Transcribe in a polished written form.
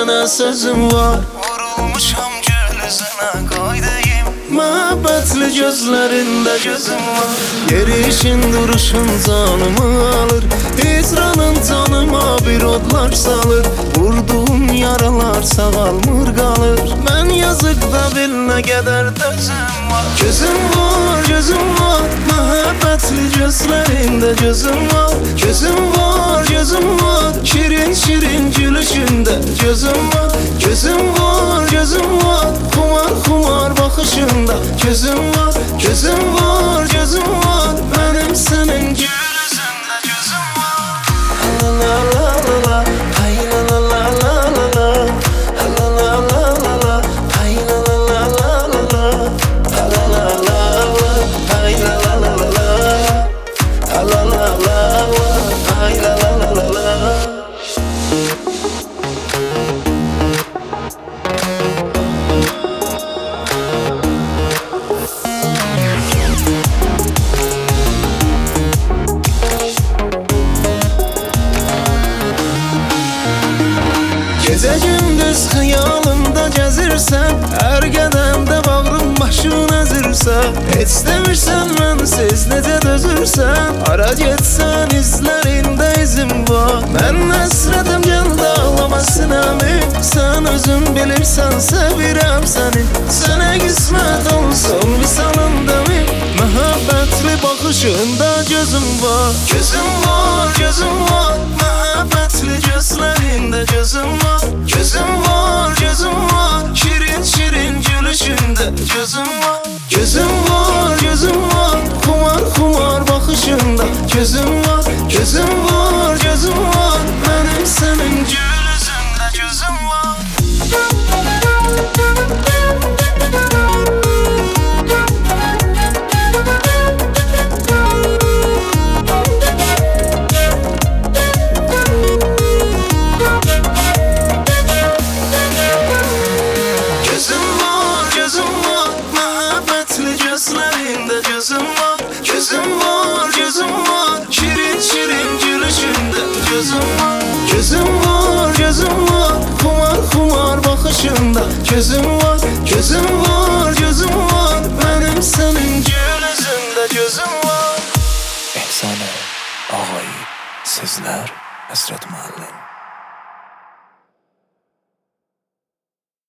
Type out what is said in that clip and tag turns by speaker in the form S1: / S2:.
S1: sənə sözüm var.
S2: Vurulmuşam gül üzünə qoydayım.
S1: Məhəbbətli gözlərində gözüm var. Yerişin duruşun canımı alır. Hicranın canıma bir odlar salır. Vurduğum yaralar sağalmır qalır. Mən yazıqda bil nə qədər dözüm var. Gözüm var, gözüm var. Məhəbbətli gözlərində gözüm var. Gözüm var, gözüm var. Şirin şirin gülüşündə gözüm var. Gözüm var, gözüm var. Xumar xumar baxışında gözüm var. Gözüm var, gözüm var. Mənim sənin gül üzündə gözüm var. La la la la la, ay la la la la la la, la la la la la, ay la la la la la la, la la la la, ay la la la la la, la la la la, ay la la la la la. Gecə gündüz xəyalımda gəzirsən, hər qədəmdə bağrım başın əzirsən. Heç demirsən mənsiz necə dözürsən. Ara getsən izlərində izim var. Mən həsrətəm gəldə ağlama sinəmi. Sən özün bilirsən sevirəm səni. Sənə qismət olsun visalında mi. Məhəbbətli baxışında gözüm var. Gözüm var, gözüm var. Məhəbbətli gözlərində gözüm var. Gözüm var, gözüm var. Şirin şirin gülüşündə gözüm var. Gözüm var, gözüm var. Xumar xumar baxışında gözüm var. Gözüm var, gözüm var. Mənim sənin gül üzündə gözüm var. Gözlərində gözüm var. Gözüm var, gözüm var. Şirin şirin gülüşündə gözüm var. Gözüm var, gözüm var. Xumar xumar baxışında gözüm var. Gözüm var, gözüm var. Mənim sənin gül üzündə gözüm var.
S2: Efsane Ağay. Sözler Əsrət Müəllim.